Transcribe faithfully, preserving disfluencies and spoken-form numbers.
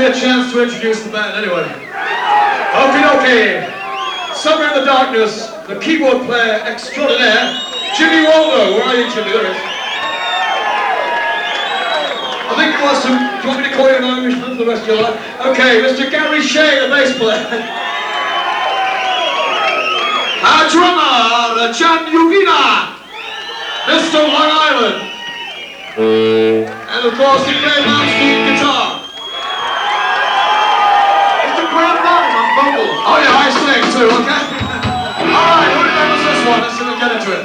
a chance to introduce the band anyway. Okie dokie. Somewhere in the darkness, the keyboard player extraordinaire, Jimmy Waldo. Where are you, Jimmy? There he is. I think he wants to. Do you want me to call you an Irishman for the rest of your life? Okay, Mister Gary Shea, the bass player. Our drummer, John Uvina. Mister Long Island. And of course, he plays Manstein guitar. Mister Graham Martin on vocals. Oh yeah, I sing too, okay? Alright, who remembers this one? Let's see if we can get into it.